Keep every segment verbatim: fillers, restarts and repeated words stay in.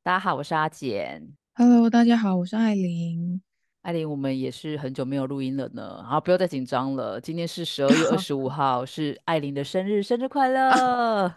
大家好，我是阿简。 Hello，大家好，我是艾琳。 艾琳，我们也是很久没有录音了呢。好，不要再紧张了。今天是十二月二十五号，是艾琳的生日，生日快乐！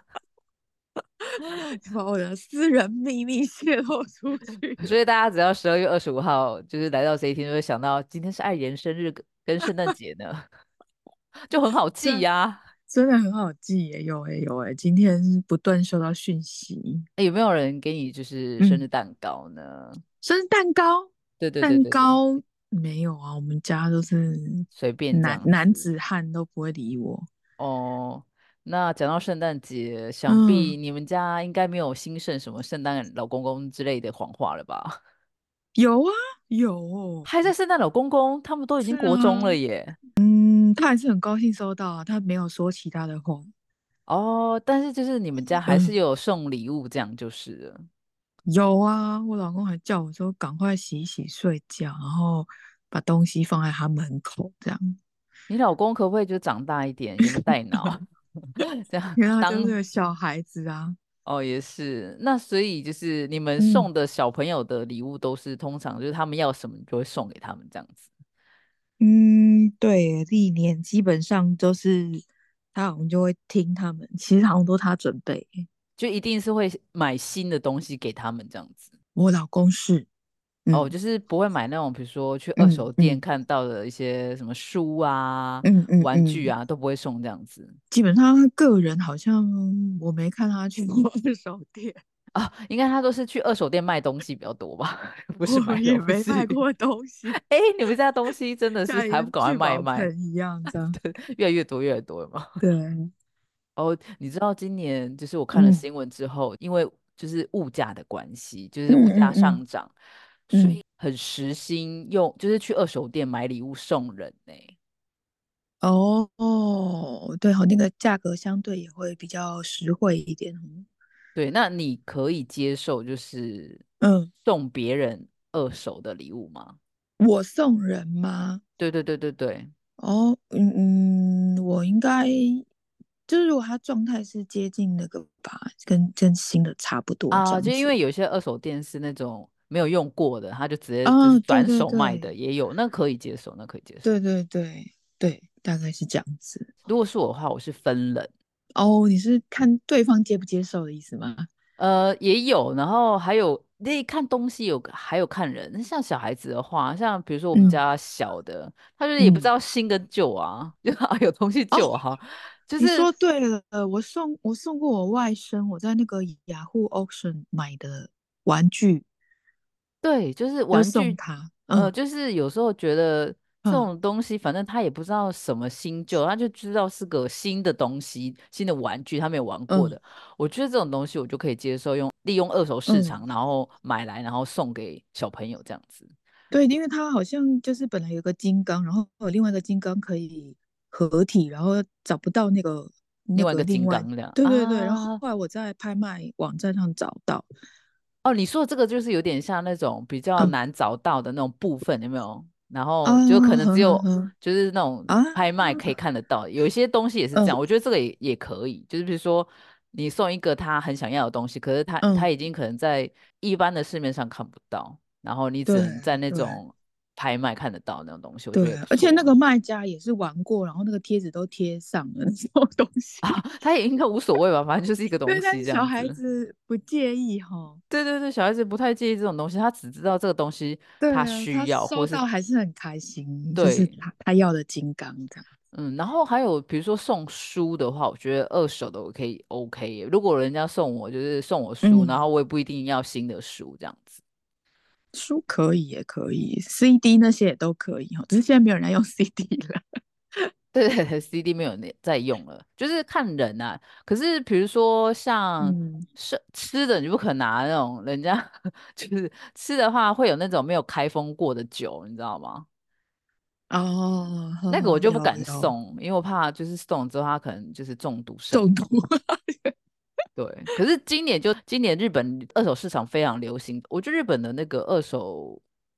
把我的私人秘密泄露出去了。 所以大家只要十二月二十五号就是来到这一天，就会想到今天是艾琳生日跟跟圣诞节呢，就很好记这呀。 真的很好记耶，有诶有诶，今天不断收到讯息。 诶有没有人给你就是生嗯， 日蛋糕呢？ 生日蛋糕， 对对对蛋对对， 糕没有啊，我们家都是随便这男样子。 男子汉都不会理我。 哦，那讲到圣诞节，想必嗯， 你们家应该没有兴盛什么圣诞老公公之类的谎话了吧？ 有啊有， 还在圣诞老公公，他们都已经是国中了啊， 耶。 嗯，他还是很高兴收到啊，他没有说其他的话。 哦，但是就是你们家还是嗯。 有送礼物，这样就是了。 有啊，我老公还叫我说赶快洗一洗睡觉，然后把东西放在他门口，这样， 你老公可不可以就长大一点，有没有带脑？这样因为他就是当个小孩子啊。 哦也是。那所以就是你们嗯送的小朋友的礼物都是通常就是他们要什么，你就会送给他们这样子。 嗯，对，历年基本上都是他好像就会听他们，其实好像都他准备。 就一定是会买新的东西给他们这样子。 我老公是， 哦， 嗯就是不会买那种，比如说去二手店嗯嗯看到的一些什么书啊、 嗯嗯嗯， 玩具啊，都不会送这样子。 基本上他个人好像我没看他去过二手店， 啊。应该他都是去二手店卖东西比较多吧，不是我买东也没卖西。 过东西， 哎，你们家东西真的是像一个还不赶快聚宝卖一卖？ 盆一样这样。 越来越多，越来越多了吗？ 对， 哦，你知道今年就是我看了嗯新闻之后，因为就是物价的关系，就是嗯物价嗯嗯上涨，所嗯。 以很实心用，就是去二手店买礼物送人呢。 哦哦，对哦，那个价格相对也会比较实惠一点哦。 对，那你可以接受就是嗯， 送别人二手的礼物吗？ 我送人吗？ 对对对对对。 哦，嗯嗯，我应该就是如果他状态是接近那个吧，跟跟新的差不多这啊，就因样子。 为有些二手店是那种没有用过的，他就直接就是啊，对转对手卖的对也有，那可以接受，那可以接受。 对对对对，大概是这样子。 如果是我的话，我是分人。 哦，你是看对方接不接受的意思吗？ 呃，也有，然后还有那看东西有，还有看人。那像小孩子的话，像比如说我们嗯家小的，他就是也不知嗯， 道新跟旧啊，就啊有东西哦， 旧哈，就是你说对了，我送我送过我外甥，我在那个雅虎 auction 买的玩具， 对，就是就玩具。 送他。 呃， 嗯就是有时候觉得这嗯种东西，反正他也不知道什么新旧，他就知道是个新的东西、新的玩具，他没有玩过嗯的。我觉得这种东西我就可以接受用，利用二手市嗯， 场，然后买来，然后送给小朋友这样子。 对，因为他好像就是本来有个金刚，然后有另外一个金刚可以合体，然后找不到那个那另外一个个另外， 金刚两对对对，然后啊。 后来我在拍卖网站上找到。 哦，你说的这个就是有点像那种比较嗯难找到的那种部分，有没有？然啊， 后就可能只呵呵有呵就是那种啊， 拍卖可以看得到，有一些东西也是这样。 嗯我觉得这个也也可以，就是比如说你送一个他很想要的东西，可是他他嗯， 已经可能在一般的市面上看不到，然后你只对能在那对种拍卖看得到那种东西，我觉对， 得也不而且那错啊。 个卖家也是玩过，然后那个贴纸都贴上了那种东西。 啊，他也应该无所谓吧，反正就是一个东对，但西是小孩这样子。 子不介意哈。 对对对，小孩子不太介意这种东西，他只知道这个东西他对啊，他需要，或是收到还是很开心，就是对。 他他要的金刚这样。 嗯，然后还有比如说送书的话，我觉得二手的我可以 OK 耶。如果人家送我就是送我书，然嗯， 后我也不一定要新的书这样子。 书可以也可以，C D 那些也都可以哈，只是现在没有人在用 C D 了。 对对对，C D 没有那在用了，就是看人啊。可是比如说像嗯， 是吃的，你不可能拿那种人家就是吃的话会有那种没有开封过的酒，你知道吗？ 哦，呵那个我呵， 就不敢有有送，因为我怕就是送了之后他可能就是中毒身中毒。 亡。对，可是今年就今年日本二手市场非常流行，我觉得日本的那个二手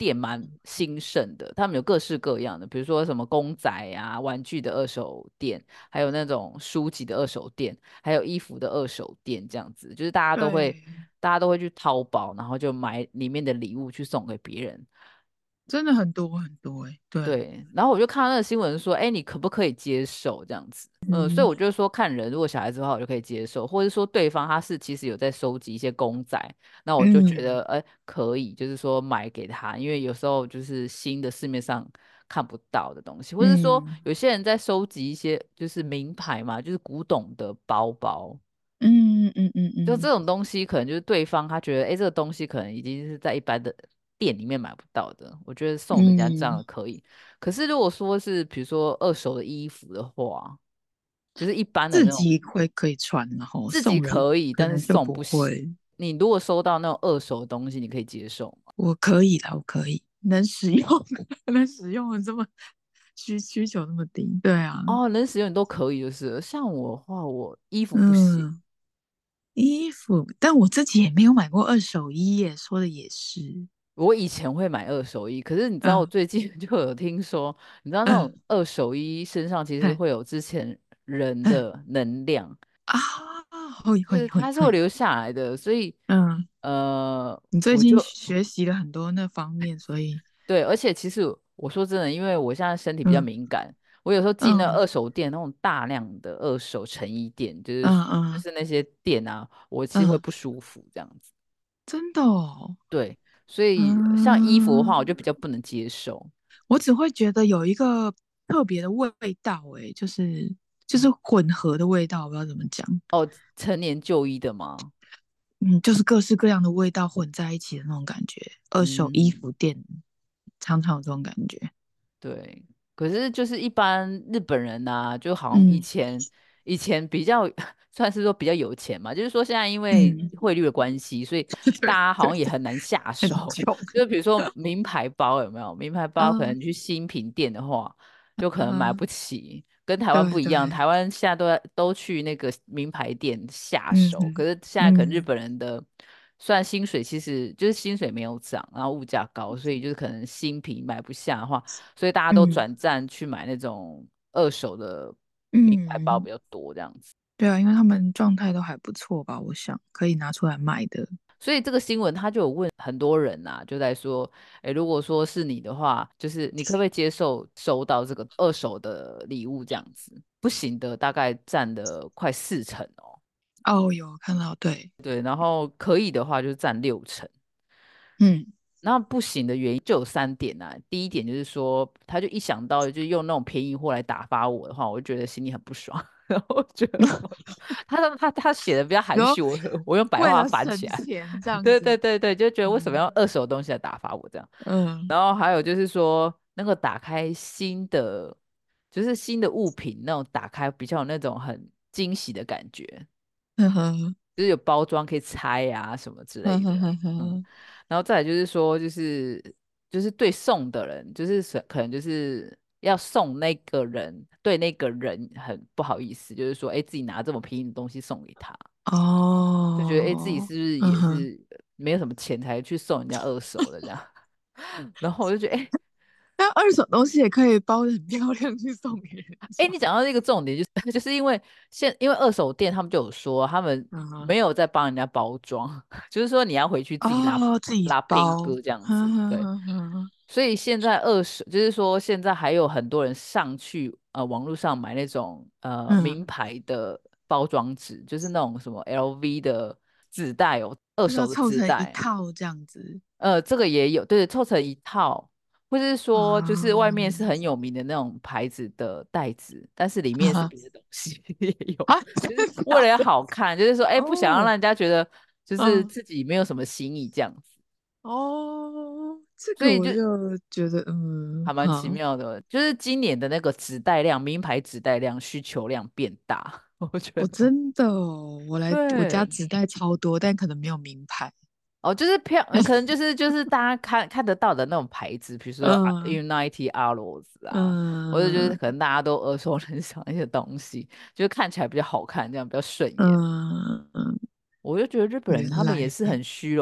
店蛮兴盛的，他们有各式各样的，比如说什么公仔啊、玩具的二手店，还有那种书籍的二手店，还有衣服的二手店，这样子，就是大家都会对， 大家都会去淘宝，然后就买里面的礼物去送给别人。 真的很多很多哎、对， 对，然后我就看到那个新闻说，哎，你可不可以接受这样子？嗯，所以嗯我就说看人，如果小孩子的话，我就可以接受，或者说对方他是其实有在收集一些公仔，那我就觉得， 嗯哎，可以，就是说买给他，因为有时候就是新的市面上看不到的东西，或者说嗯有些人在收集一些就是名牌嘛，就是古董的包包， 嗯嗯嗯就这嗯种东西，可能就是对方他觉得，哎，这个东西可能已经是在一般的店里面买不到的，我觉得送人家这样嗯， 可以。可是如果说是比如说二手的衣服的话，就是一般的自那种己会可以穿，然后自己送人可以， 可但是送能就不不行。 会。 你如果收到那种二手的东西，你可以接受吗？ 我可以的，我可以，能使用，能使用的这么需需求那么低，对啊， 哦，能使用你都可以，就是了像我的话，我衣服不行。 嗯，衣服，但我自己也没有买过二手衣耶，说的也是， 我以前会买二手衣，可是你知道我嗯最近就有听说，你知道那种嗯二手衣身上其实嗯会有之前人嗯的能量， 啊，会会就是它是会会会， 留下来的，所以嗯， 呃， 你最近我就学习了很多那方面，所以， 对，而且其实我说真的，因为我现在身体比较嗯敏感，我有时候进那嗯二手店那种大量的二手成衣店，就是嗯嗯就是那些店啊，我其实会嗯， 不舒服这样子。 真的哦， 对，所以像衣服的话，我嗯。 就比较不能接受。 我只会觉得有一个特别的味道、欸，哎，就是就是混合的味道，我不知道怎么讲， 哦，成年旧衣的吗？ 嗯，就是各式各样的味道混在一起的那种感觉。二手衣嗯。 服店常常有这种感觉， 对，可是就是一般日本人呐、就好像以嗯前以前比较算是说比较有钱嘛，就是说现在因为嗯， 汇率的关系，所以大对家好对对， 像也很难下手。 很穷， 就是比如说名牌包有没有？名牌包可嗯能去新品店的话，就可能买嗯， 不起，跟台湾不一样。 对对， 台湾现在都在都去那个名牌店下手，可嗯是现在可能日嗯本人的。虽然薪水其实就是薪水没有涨，然后物价高，所以就是可能新品买不下的话，所以大家都嗯转战去买那种二手的名牌包嗯， 比较多这样子。 对啊，因为他们状态都还不错吧，我想可以拿出来卖的， 所以这个新闻他就有问很多人呐、就在说，诶，如果说是你的话，就是你可不可以接受收到这个二手的礼物这样子？不行的，大概占了快四成哦。 哦，有看到，对， 对，然后可以的话就占六成。 嗯， 那不行的原因就有三点啊。第一点就是说，他就一想到就用那种便宜货来打发我的话，我就觉得心里很不爽。然后我觉得他他他写的比较含然后蓄，我我用白话为了省翻起来。 钱这样对对子， 对对，就觉得为什么嗯要二手的东西来打发我这样？ 嗯然后还有就是说，那个打开新的，就是新的物品那种打开比较有那种很惊喜的感觉。 呵呵就是有包装可以拆啊什么之类的， 呵呵呵嗯， 呵， 然后再来就是说，就是就是对送的人，就是是可能就是要送那个人，对那个人很不好意思，就是说，哎，自己拿这么便宜的东西送给他，就觉得哎自己哦， 是不是嗯哼， 也是没有什么钱才去送人家二手的这样，然后我就觉得，哎但二手东西也可以包的很漂亮去送给人哎， 家， 你讲到这个重点，就是就是因为现因为二手店他们就有说，他们嗯哼， 没有在帮人家包装，就是说你要回去自己拉哦，自己拉冰包， 哥这样子， 呵呵对。 呵呵， 所以现在二手就是说现在还有很多人上去呃网络上买那种呃名嗯， 牌的包装纸，就是那种什么 L V 的纸袋哦，二就是要手的凑成一纸袋， 套这样子呃，这个也有，对，凑成一套，或者是说，就是外面是啊， 很有名的那种牌子的袋子，但是里面是哈哈， 别的东西也有， 啊， 就是真的为了要假的？ 好看，就是说，哎，不想要让哦， 人家觉得就是嗯。 自己没有什么心意这样子， 哦，这所以就个我就觉得，嗯， 还蛮奇好， 妙的。就是今年的那个纸袋量，名牌纸袋量需求量变大，我觉我得， 真的哦，我来我家对。 纸袋超多，但可能没有名牌。 哦，就是漂，呃可能就是就是大家看看得到的那种牌子，比如说啊嗯 Unite 阿罗斯啊，或者就是嗯可能大家都耳熟能详的一些东西，就是看起来比较好看，这样比较顺眼。 嗯嗯， 我就觉得日本人他们也原来是很虚荣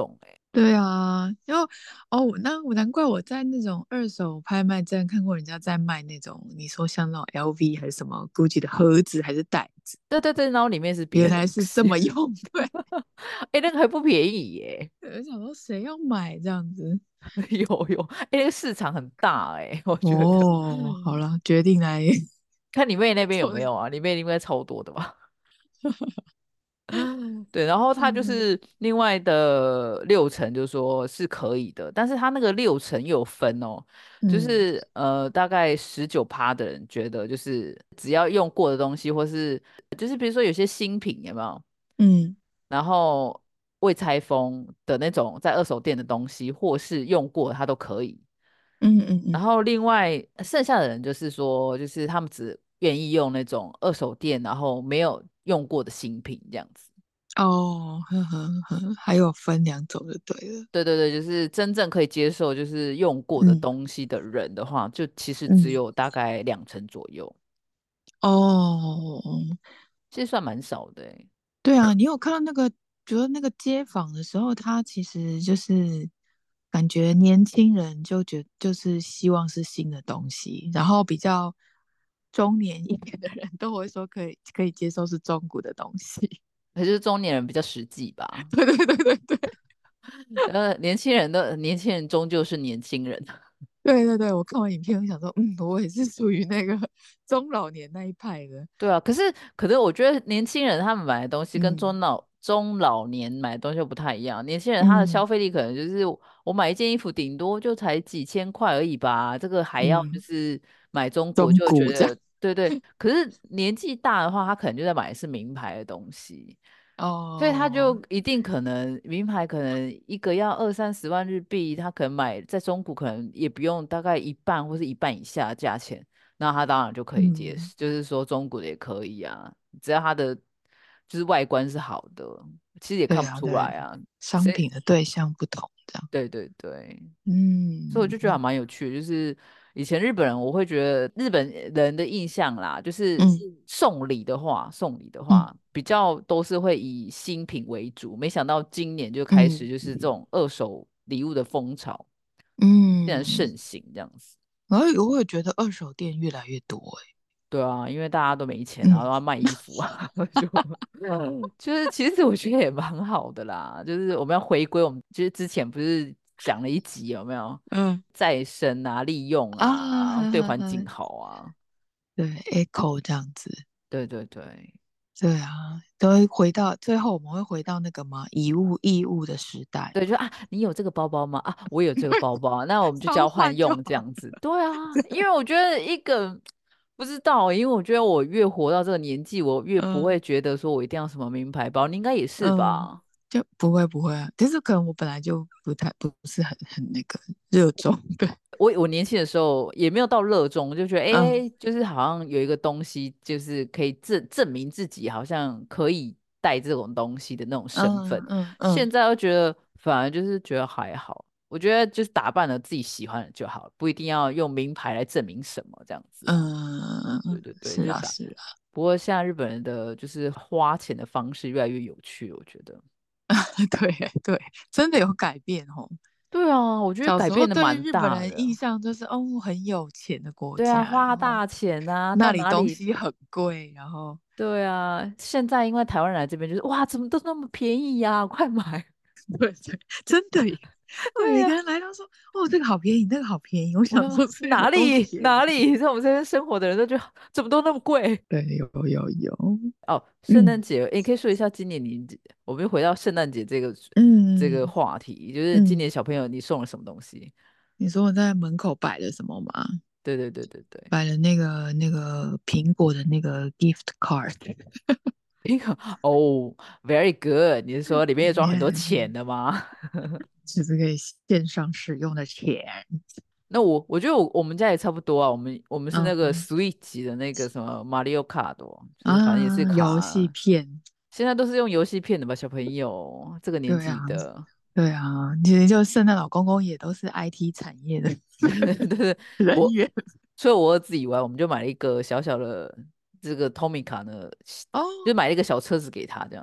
对啊，因为哦，那我难怪我在那种二手拍卖站看过人家在卖那种，你说像那种 L V 还是什么 Gucci 的盒子还是袋子， 对对对，然后里面是别的原来是这东西。 么用。对， 哎、那个还不便宜耶。 我想说谁要买这样子？ 有有，哎、那个市场很大哎，我觉得。 哦，好了，决定来看你妹那边有做的。 没有啊？你妹应该超多的吧？对，然后他就嗯是另外的六成，就说是可以的，但是他那个六成又有分哦，就嗯是呃大概十九趴的人觉得就是只要用过的东西，或是就是比如说有些新品有没有， 嗯然后未拆封的那种在二手店的东西，或是用过的他都可以。 嗯嗯嗯， 然后另外剩下的人就是说，就是他们只愿意用那种二手店，然后没有用过的新品这样子。 哦，呵呵呵，还有分两种就对了。 对对对，就是真正可以接受就是用过的嗯东西的人的话，就其实只嗯， 有大概两成左右， 哦， 其实算蛮少的欸。 对啊，你有看到那个，觉得那个街访的时候，他其实就是感觉年轻人就觉就是希望是新的东西，然后比较中年一点的人都会说可以可以接受是中古的东西。 可是中年人比较实际吧。 对对对对对呃，年轻人的年轻人终究是年轻人。 对对对，我看完影片，我想说，嗯，我也是属于那个中老年那一派的。 对啊，可是可是我觉得年轻人他们买的东西跟嗯中老中老年买的东西又不太一样。年轻人他的消嗯费力可能就是我买一件衣服顶多就才几千块而已吧，这个还要就嗯， 是买中国中就觉古这样。 得对对。可是年纪大的话，他可能就在买的是名牌的东西，所以他哦， 就一定可能名牌可能一个要二三十万日币，他可能买在中古可能也不用大概一半或是一半以下的价钱，那他当然就可以接嗯， 受，就是说中古的也可以啊，只要它的就是外观是好的，其实也看不对啊，对， 出来啊。谁？ 商品的对象不同，这样。 对对对，所以我就觉得还嗯蛮有趣的，就是以前日本人，我会觉得日本人的印象啦，就是嗯送礼的话，送礼的嗯话比较都是会以新品为主，没想到今年就开始嗯就是这种二手礼物的风潮变得嗯， 盛行这样子。 然后我也觉得二手店越来越多哎。 对啊，因为大家都没钱，然后嗯都要卖衣服啊，就就是其实我觉得也蛮好的啦，就是我们要回归我们就是之前不是讲了一集有没有嗯再生啊、利用啊， 啊、 呵对环境呵呵， 好啊。 对，echo 这样子。 对对对对啊，都会回到最后，我们会回到那个嘛，以物易物的时代。 对，就啊，你有这个包包吗？啊，我有这个包包啊，那我们就交交换就换用这好。 样子。对啊，因为我觉得一个不知道，因为我觉得我越活到这个年纪，我越不嗯会觉得说我一定要什么名牌包，你应该也是嗯， 吧？ 就不会不会啊，但是可能我本来就不太不是很很那个热衷。对， 我我年轻的时候也没有到热衷，就觉得哎、 嗯诶就是好像有一个东西，就是可以证证明自己好像可以带这种东西的那种身份。 嗯嗯嗯现在又觉得反而就是觉得还好，我觉得就是打扮了自己喜欢的就好，不一定要用名牌来证明什么这样子啊。对嗯， 对对， 是就打。 啊是啊， 不过现在日本人的就是花钱的方式越来越有趣，我觉得。 对对，真的有改变哦。 对啊，我觉得小时候改变的蛮对日本人印大的。 象就是哦很有钱的国对啊， 家，然后花大钱啊，到那里哪里？ 东西很贵，然后对啊，现在因为台湾人来这边就是哇，怎么都那么便宜呀、快买！ 对对，真的耶。对， 对呀、 每个人来都说哦这个好便宜，那个好便宜。我我说想说是有哪多里哪便宜？ 里，在我们这边生活的人都觉得怎么都那么贵对，有有有， 哦。圣诞嗯节，诶你可以说一下今年你，我们又回到圣诞节这个这个嗯话题，就是今嗯， 年小朋友你送了什么东西？ 你说我在门口摆了什么吗？ 对对对对对， 摆了那个那个苹果的那个 gift card。 一个哦，very good，你是说里面有装很多钱嗯， 的吗？ 就是可以线上使用的钱。 那我我觉得我我们家也差不多啊，我们我们是那个嗯 Switch 的那个什么马里奥卡的哦，就是反正也是啊，游戏卡， 片， 现在都是用游戏片的吧，小朋友这个年对啊纪的。 对啊，其实就圣诞老公公也都是 I T 产业的对对，我人员。 除了我儿子以外，我们就买了一个小小的这个 Tomica 呢， 哦就买了一个小车子给他这样子。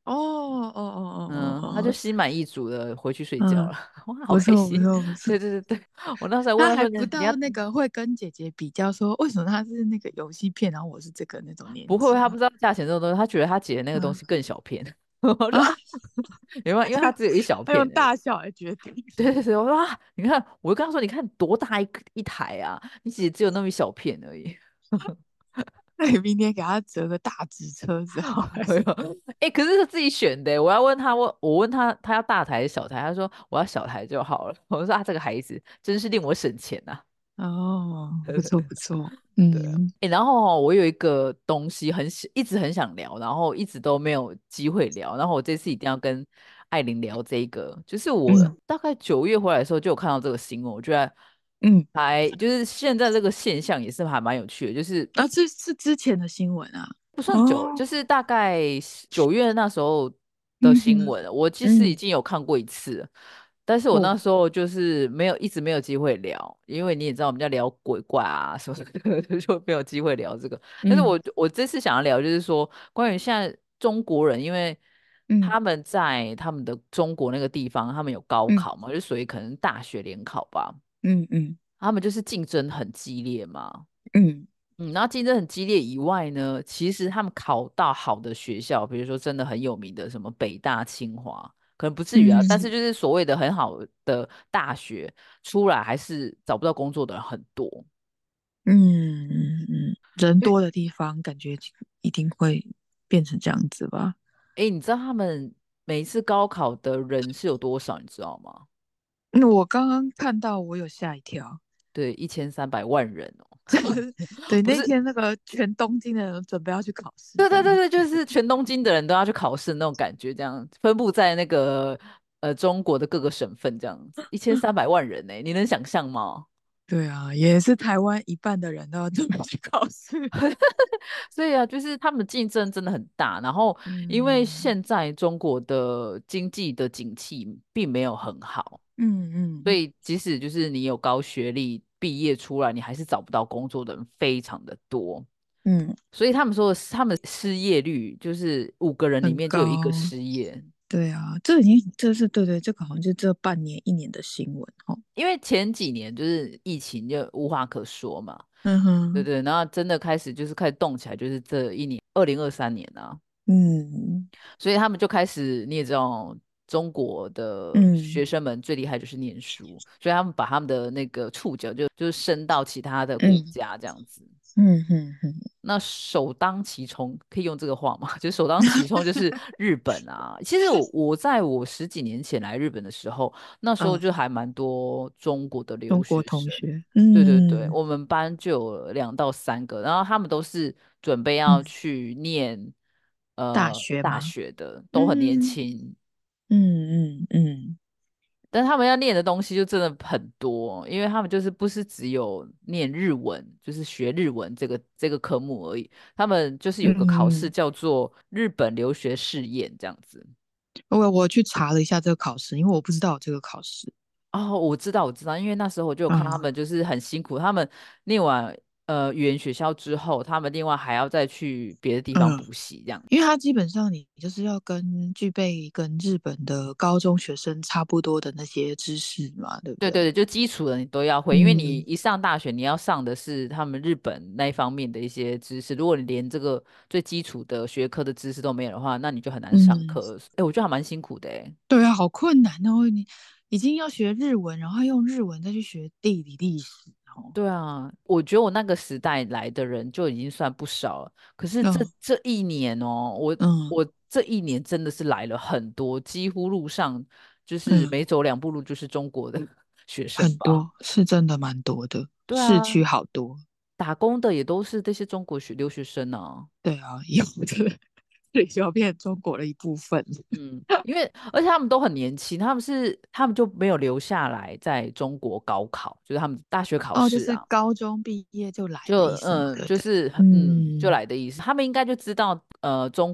哦哦哦哦嗯，他就哦哦， 心满意足的回去睡觉了。 嗯， 哇，好不错不开心！ 错不错。 对对对对，我那时候还问他说： 他还不 “你你要到那个会跟姐姐比较说，为什么他是那个游戏片，然后我是这个那种年不会？他不纪。 知道价钱这种东西，他觉得他姐的那个东嗯西更小片。”我说： 啊， “啊，因为因为他只有一小要用片而已。” 大小来决定。 对对对，我说啊，你看，我就跟他说，你看多大一个一台啊，你姐只有那么一小片而已。 那你明天给他折个大纸车子好了。 没有，哎、可是是自己选的欸。我要问他，我我问他，他要大台还是小台？他说我要小台就好了。我说啊，这个孩子真是令我省钱呐、 哦，不错对对对不错。 对啊。 嗯哎、然后哦我有一个东西很想一直很想聊，然后一直都没有机会聊，然后我这次一定要跟艾琳聊这个，就是我嗯大概九月回来的时候就有看到这个新闻，我觉得嗯， 还就是现在这个现象也是还蛮有趣的，就是啊，这是之前的新闻啊。 不算久， 哦， 就是大概九月那时候的嗯哼， 新闻，我其实已嗯， 经有看过一次了，但是我哦， 那时候就是没有一直没有机会聊，因为你也知道我们在聊鬼怪啊什么的，就没有机会聊这个。但是嗯我我这次想要聊就是说，关于现在中国人，因为嗯他们在他们的中国那个地方，他们有高嗯考嘛，就属于可能大学联考吧， 嗯嗯他们就是竞争很激烈嘛。 嗯嗯，然后竞争很激烈以外呢，其实他们考到好的学校，比如说真的很有名的什么北大、清华，可能不至于啊，但是嗯就是所谓的很好的大学出来，还是找不到工作的人很多。 嗯嗯嗯，人因为， 多的地方感觉一定会变成这样子吧？ 哎，你知道他们每一次高考的人是有多少，你知道吗？ 那我刚刚看到，我有吓一跳。 对，一千三百万人哦， 对， 不是， 那天那个全东京的人准备要去考试，这样。 对对对对，就是全东京的人都要去考试那种感觉，这样分布在那个呃中国的各个省份，这样子，一千三百万人呢，你能想象吗？ 对啊，也是台湾一半的人都要准备去考试。 所以啊，就是他们竞争真的很大，然后因为嗯现在中国的经济的景气并没有很好， 嗯嗯所以即使就是你有高学历毕业出来，你还是找不到工作的人非常的多。 嗯， 所以他们说的是他们失业率就是五个人里很面就有一个高。 失业， 对啊，这已经这是对对，这个好像就这半年一年的新闻哦。 因为前几年就是疫情就无话可说嘛， 嗯哼， 对对，然后真的开始就是开始动起来，就是这一年二零二三年啊。 嗯所以他们就开始，你也知道，中国的嗯学生们最厉害就是念书，所以他们把他们的那个触角就就是伸到其他的国嗯家这样子。 嗯嗯嗯那首当其冲，可以用这个话吗？就是首当其冲就是日本啊。其实我我在我十几年前来日本的时候，那时候嗯， 就还蛮多中国的留中国学生。 同学。 对对对， 嗯我们班就有两到三个，然后他们都是准备嗯， 要去念大呃大学吗？ 学的，都很年嗯轻， 嗯嗯嗯但他们要念的东西就真的很多，因为他们就是不是只有念日文，就是学日文这个这个科目而已，他们就是有个考试嗯， 叫做日本留学试验这样子。 我我去查了一下这个考试，因为我不知道有这个考试。 哦，我知道，我知道，因为那时候我就有看他嗯们就是很辛苦，他们念完呃语言学校之后，他们另外还要再去别的地方嗯， 补习这样。 因为它基本上你就是要跟具备跟日本的高中学生差不多的那些知识嘛，对不对？ 对对对，就基础的你都要会，因为你嗯一上大学，你要上的是他们日本那一方面的一些知识。如果你连这个最基础的学科的知识都没有的话，那你就很难上嗯， 课。哎，我觉得还蛮辛苦的哎。 对啊，好困难哦！你已经要学日文，然后用日文再去学地理历史哦。 对啊，我觉得我那个时代来的人就已经算不少了。可是这嗯这一年哦，我嗯我这一年真的是来了很多，几乎路上就是嗯， 每走两步路就是中国的学生吧。 很多是真的蛮多的， 对啊， 市区好多。 打工的也都是这些中国学留学生啊。 对啊，以后真的这就要变成中国的一部分。 嗯，因为而且他们都很年轻，他们是他们就没有留下来在中国高考，就是他们大学考哦，就是试啊， 高中毕业就来就的意思嘛， 嗯对不对？ 就是很嗯就嗯来的意思，他们应该就知道呃中国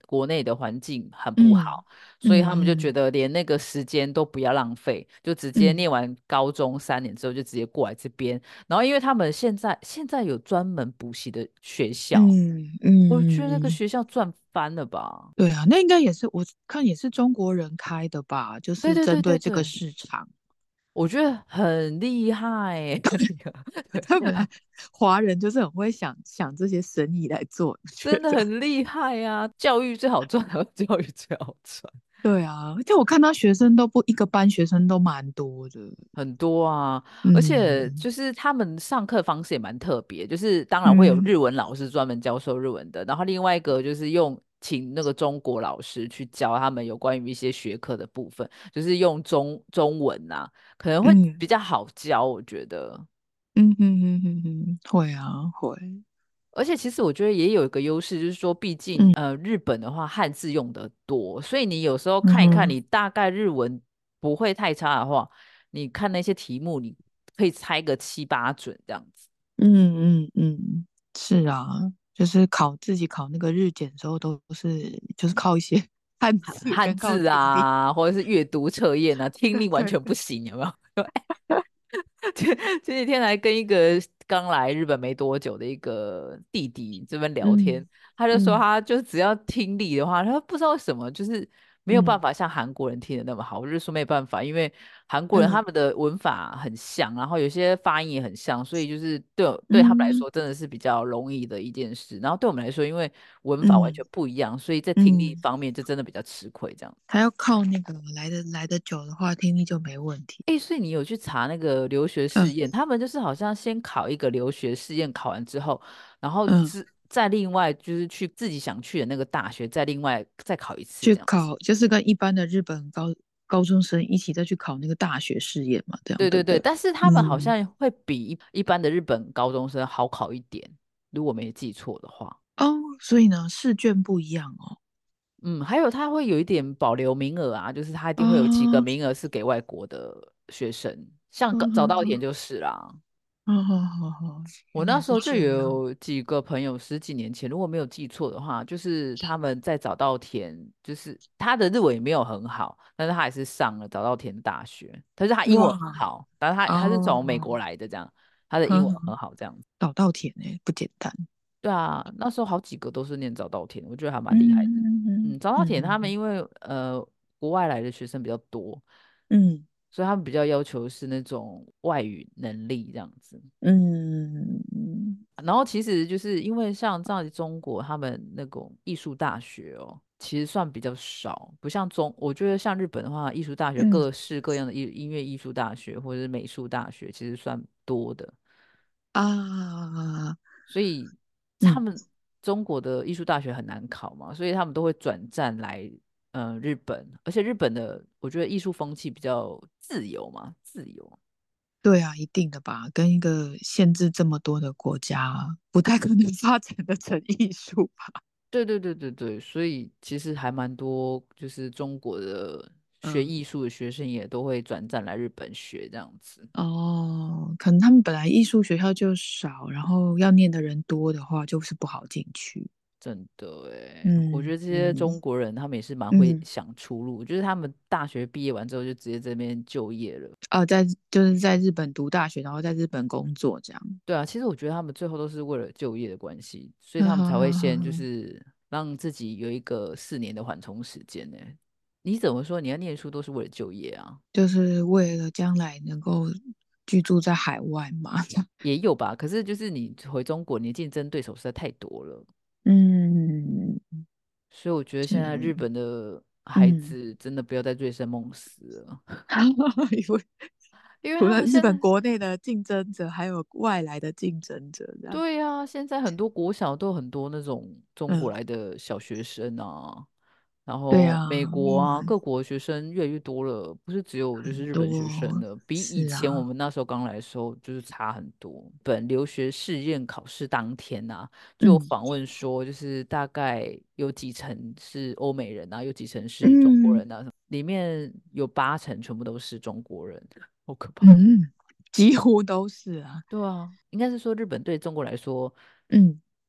国内的环境很不嗯好，所以他们就觉嗯嗯得连那个时间都不要浪费，就直接嗯念完高中三年之后就直接过来这边。然后因为他们现在现在有专门补习的学校， 嗯嗯我觉得那个嗯嗯， 学校赚翻了吧？ 对啊，那应该也是我看也是中国人开的吧，就是对对对针对这个对对， 市场。 我觉得很厉害欸，很厉害， 他本来华人就是很会想想这些生意来做，我觉真的得。 很厉害呀、教育最好赚，教育最好赚。 对啊，而且我看他学生都不一个班学生都蛮多的。 很多啊，而且嗯就是他们上课方式也蛮特别，就是当然会有嗯日文老师专门教授日文的，然后另外一个就是用请那个中国老师去教他们有关于一些学科的部分，就是用中中文啊，可能会嗯比较好教，我觉得。 嗯嗯嗯嗯嗯，会啊会。 而且其实我觉得也有一个优势，就是说，毕竟嗯呃日本的话汉字用的多，所以你有时候看一看， 嗯哼你大概日文不会太差的话，你看那些题目，你可以猜个七八准这样子。 嗯嗯嗯，是啊，就是考自己考那个日检的时候都是就是靠一些汉字跟靠汉字听力。 啊，或者是阅读测验啊，听对力完对对， 全不行，有没有？前前几天还跟一个刚来日本没多久的一个弟弟这边聊天， 嗯他就说嗯他就只要听力的话，他不知道为什么就是没有办嗯法像韩国人听的那么好。我就说没办法，因为韩国人他嗯们的文法很像，然后有些发音也很像，所以就是对我对他们来嗯说真的是比较容易的一件事。然后对我们来说，因为文法完全嗯不一样，所以在听力嗯， 方面就真的比较吃亏这样。 他要靠那个来的来的久的话，听力就没问题。 诶，所以你有去查那个留学试嗯验？他们就是好像先考一个留学试验，考完之后，然后嗯， 之再另外就是去自己想去的那个大学，再另外再考一次这样子。 去考就是跟一般的日本高高中生一起再去考那个大学试验嘛，这样对对对， 对不对？ 但是他们好嗯， 像会比一一般的日本高中生好考一点，如果没记错的话。 哦，所以呢，试卷不一样哦。 嗯，还有他会有一点保留名额啊，就是他一定会有几个啊， 名额是给外国的学生，像嗯早哼哼， 稻田就是啦。 嗯哼哼哼， 我原来是那时候就这样。 有几个朋友，十几年前，如果没有记错的话，就是他们在早稻田，就是他的日文也没有很好，但是他还是上了早稻田大学。但是他英文哇， 很好，但是他他是从美国哦， 来的，这样他的英文很哼哼， 好，这样子。 早稻田诶，不简单。 对啊，那时候好几个都是念早稻田，我觉得还蛮厉害的。 嗯嗯嗯，早稻田他们嗯因为呃国外来的学生比较多， 嗯所以他们比较要求是那种外语能力这样子。 嗯嗯然后其实就是因为像在中国，他们那种艺术大学哦，其实算比较少，不像中，我觉得像日本的话，艺术大学嗯各式各样的音音乐艺术大学或者是美术大学，其实算多的， 啊， 所以他嗯， 们中国的艺术大学很难考嘛，所以他们都会转战来呃日本，而且日本的我觉得艺术风气比较自由嘛，自由。 对啊，一定的吧，跟一个限制这么多的国家，不太可能发展的成艺术吧。 对对对对对，所以其实还蛮多，就是中国的学嗯， 艺术的学生也都会转战来日本学这样子。 哦，可能他们本来艺术学校就少，然后要念的人多的话，就是不好进去。 真的诶，我觉嗯得这些嗯中国人他们也是蛮会嗯， 想出路，就是他们大学毕业完之后就直接这边就业了。 哦，在就是在日本读大学，然后在日本工作这样。 对啊，其实我觉得他们最后都是为了就业的关系，所以哈他们才会哈哈哈， 先就是让自己有一个四年的缓冲时间呢。你怎么说？你要念书都是为了就业啊？ 就是为了将来能够居住在海外嘛。这样。 也有吧，可是就是你回中国，你的竞争对手实在太多了。 嗯， 所以我觉得现在日是， 本的孩嗯， 子真的不要再醉生梦死了， 因为因为他除了日本们现在国内的竞争者，还有外来的竞争者，这样。 对呀、现在很多国小都有很多那种中国嗯， 来的小学生啊，然对啊， 后美国啊， 嗯， 各国的学生越来越多了，不是只有就是很日本学生多， 了，比以是啊， 前我们那时候刚来的时候就是差很多。本留学试验考试当天啊，就有嗯访问说，就是大概有几成是欧美人啊，有几成是中国嗯人啊，里面有八成全部都是中国人，好可怕。 嗯，几乎都是啊， 对啊，应该是说日本对中国来说嗯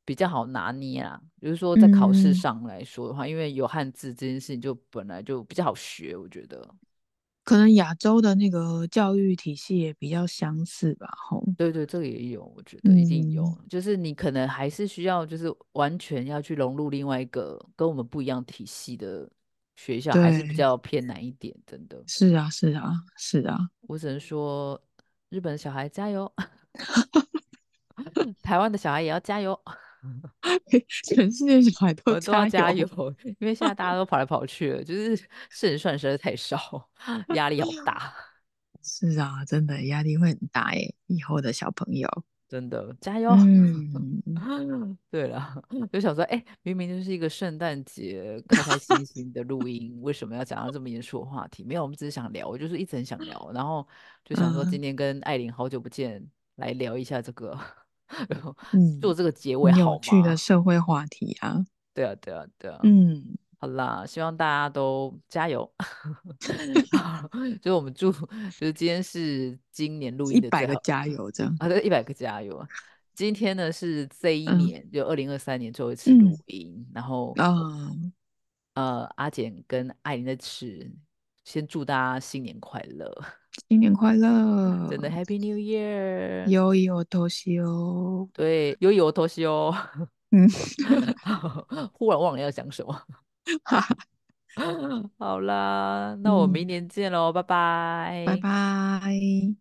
比较好拿捏啊。就是说在考试嗯， 上来说的话，因为有汉字这件事情就本来就比较好学，我觉得。 可能亚洲的那个教育体系也比较相似吧，吼。 对对，这个也有，我觉得一定有。 嗯， 就是你可能还是需要，就是完全要去融入另外一个跟我们不一样体系的学校，还是比对， 较偏难一点，真的。 是啊，是啊，是啊， 我只能说，日本的小孩加油，台湾的小孩也要加油， 全世界小孩都我们都要加油。 加油，因为现在大家都跑来跑去了，就是胜算实在太少，压力好大。 是啊，真的压力会很大诶，以后的小朋友。 真的加油！ 嗯对了，就想说，哎、明明就是一个圣诞节，开开心心的录音，为什么要讲到这么严肃的话题？没有，我们只是想聊，我就是一直很想聊，然后就想说，今嗯天跟艾琳好久不见，来聊一下这个，然后做嗯， 这个结尾很有趣的好吗？ 社会话题啊。 对啊，对啊，对啊。 嗯， 好啦，希望大家都加油。就我们祝，就是今天是今年录音一的最后百个加油这样。 啊，对，一百个加油啊！今天呢是这一嗯年，就二零二三年最后一次录嗯音，然后啊， 呃，阿简跟艾琳在此先祝大家新年快乐， 新年快真的乐， Happy New Year！ 有有有多西哦。 对，有有多西哦， 嗯， 忽然忘了要讲什么。 哈哈， 好啦，那我明嗯， 年见喽，拜拜拜。 拜。